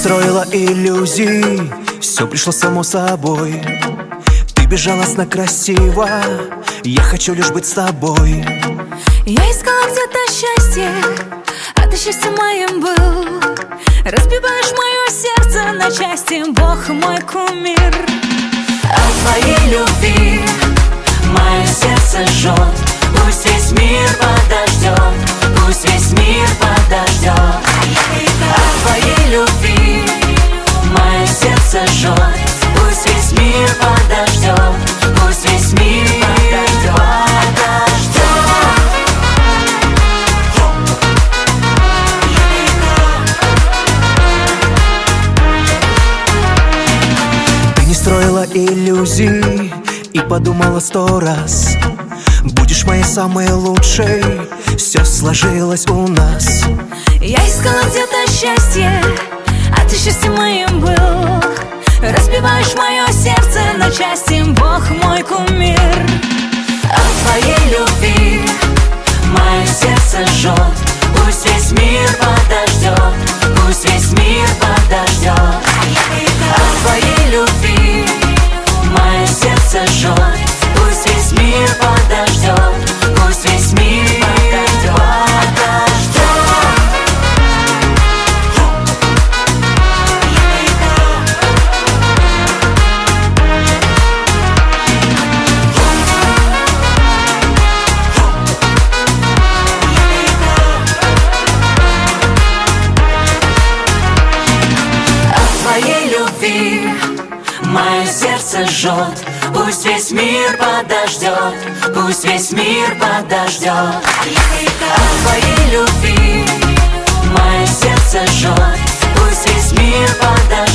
строила иллюзий, все пришло само собой. Ты безжалостно красиво, я хочу лишь быть с тобой. Я искала где-то счастье, а ты счастьем моим был. Разбиваешь мое сердце на части, Бог мой кумир. От твоей любви мое сердце жжет. Пусть весь мир подождет, пусть весь мир подождет. От твоей любви мое сердце жжет. Пусть весь мир подождет, пусть весь мир подождет. Ты не строила иллюзий и подумала 100 раз: будешь моей самой лучшей, все сложилось у нас. Я искала где-то счастье, а ты счастьем моим был. Разбиваешь мое сердце на части, Бог мой кумир. От твоей любви мое сердце жжет. Пусть весь мир подождет, пусть весь мир подождет. От твоей любви мое сердце жжет. Пусть весь мир подождет, пусть весь мир подождет. Мое сердце жжет, пусть весь мир подождет, пусть весь мир подождет. От твоей любви мое сердце жжет, пусть весь мир подождет.